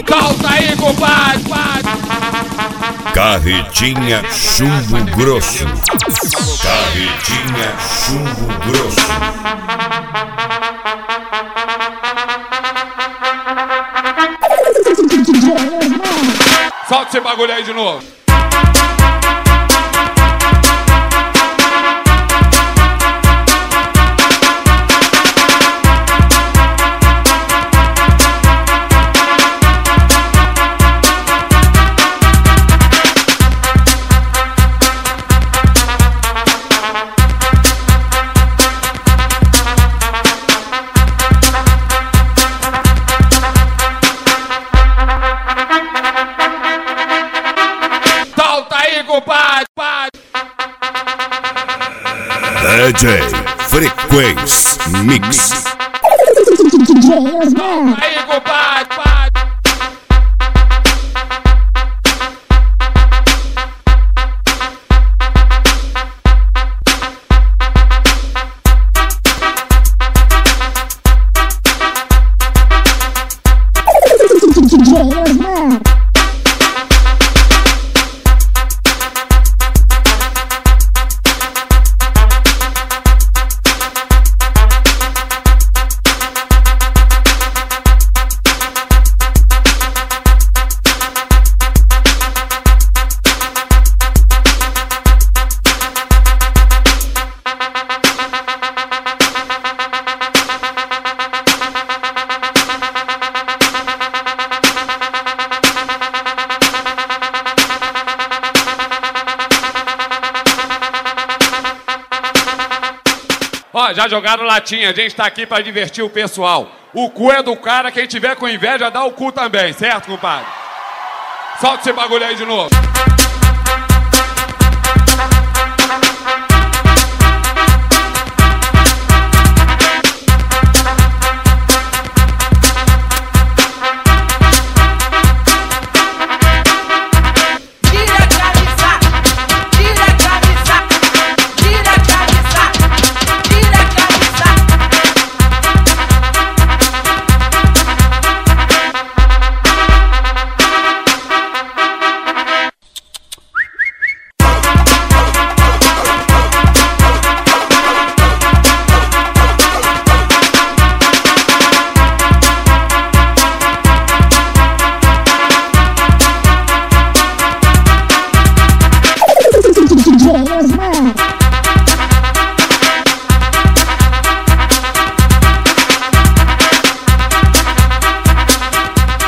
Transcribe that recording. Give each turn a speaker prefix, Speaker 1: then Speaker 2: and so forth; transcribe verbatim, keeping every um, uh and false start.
Speaker 1: Solta aí, compadre!
Speaker 2: Carretinha Chumbo Grosso. Carretinha Chumbo Grosso.
Speaker 1: Solta esse bagulho aí de novo.
Speaker 2: D J Frequência Mix.
Speaker 1: Aí, compadre! Ó, já jogaram latinha, a gente tá aqui pra divertir o pessoal. O cu é do cara, quem tiver com inveja dá o cu também, certo, compadre? Solta esse bagulho aí de novo.